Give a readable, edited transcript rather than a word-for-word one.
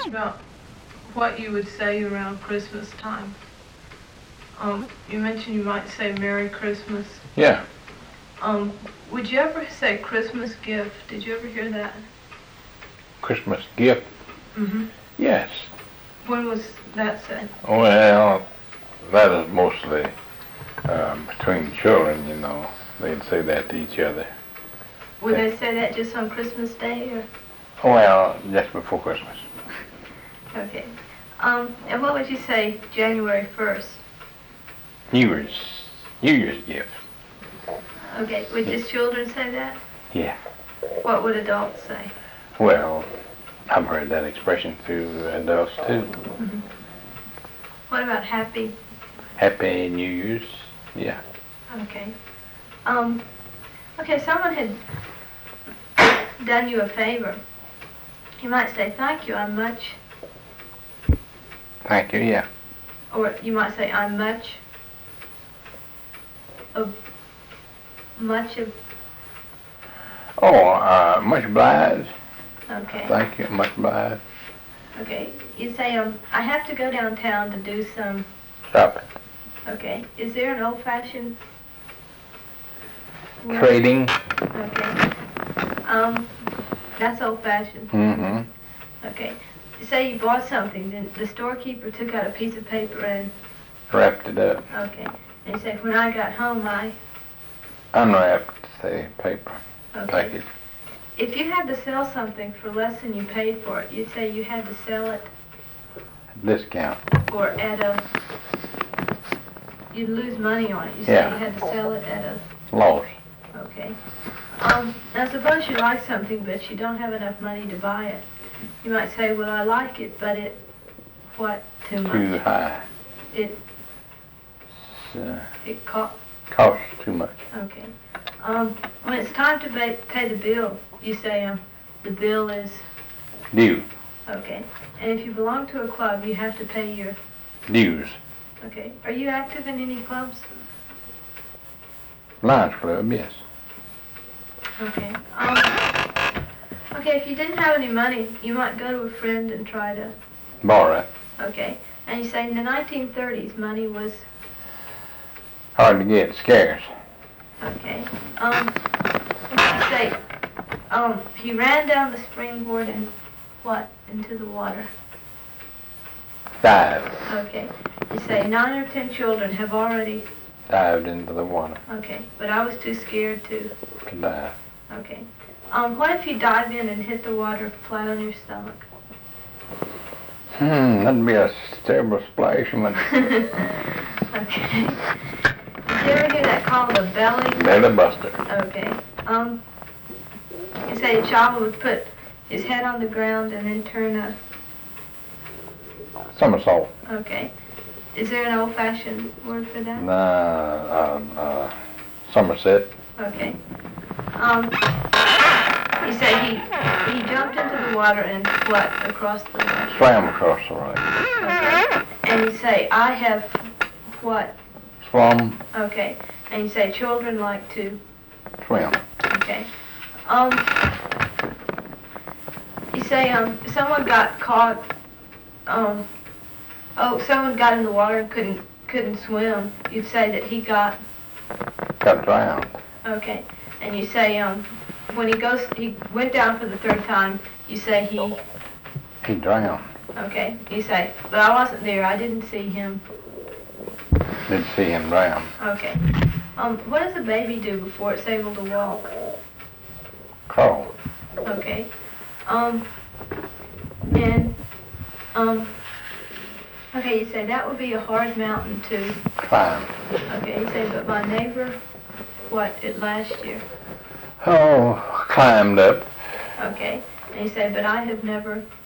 about what you would say around Christmas time. You mentioned you might say Merry Christmas. Yeah. Would you ever say Christmas gift? Did you ever hear that? Christmas gift? Mm-hmm. Yes. When was that said? Well, that is mostly between children, you know. They'd say that to each other. Would they say that just on Christmas Day, or? Well, just before Christmas. Okay. And what would you say January 1st? New Year's gift. Okay. Would just children say that? Yeah. What would adults say? Well, I've heard that expression through adults too. Mm-hmm. What about happy? Happy New Year's. Yeah. Okay. Okay, someone had done you a favor. You might say, thank you, I'm much. Thank you, yeah. Or you might say, I'm much of. Oh, much obliged. Okay. Thank you, much obliged. Okay. You say, I have to go downtown to do some. Stop Okay. Is there an old-fashioned it. Trading. Okay. That's old-fashioned. Mm-hmm. Okay. Say you bought something, then the storekeeper took out a piece of paper and. Wrapped it up. Okay. And he said, when I got home, I. Unwrapped the paper. Okay. Package. If you had to sell something for less than you paid for it, you'd say you had to sell it. Discount. Or at a. You'd lose money on it. You say Yeah. you had to sell it at a. Loss. Okay. Now suppose you like something, but you don't have enough money to buy it. You might say, well, I like it, but it. What? Too much. Too high. It costs. Costs too much. Okay. When it's time to pay the bill, you say, the bill is. Due. Okay. And if you belong to a club, you have to pay your. Dues. Okay. Are you active in any clubs? Lions Club, yes. Okay. Okay, if you didn't have any money, you might go to a friend and try to. Borrow it. Okay. And you say in the 1930s, money was. Hard to get, scarce. Okay. You say, he ran down the springboard and what? Into the water. Dived. Okay. You say 9 or 10 children have already. Dived into the water. Okay. But I was too scared to. To dive. Okay. What if you dive in and hit the water flat on your stomach? That'd be a terrible splash, wouldn't it? Okay. Did you ever hear that called a belly? Belly buster. Okay. You say a child would put his head on the ground and then turn a. Somersault. Okay. Is there an old-fashioned word for that? Somerset. Okay. You say he jumped into the water and what? Across the water? Swam across the lake. Okay. And you say, I have what? Swum. Okay. And you say children like to? Swim. Okay. You say, someone got caught, someone got in the water and couldn't swim. You'd say that he got drowned. Okay. And you say, when he went down for the 3rd time, you say he drowned. Okay. You say, but I wasn't there. I didn't see him. Didn't see him drown. Okay. What does a baby do before it's able to walk? Crawl. Okay. Okay, you say that would be a hard mountain to Climb. Okay, you say, but my neighbor, what, did last year? Oh, climbed up. Okay. And you say, but I have never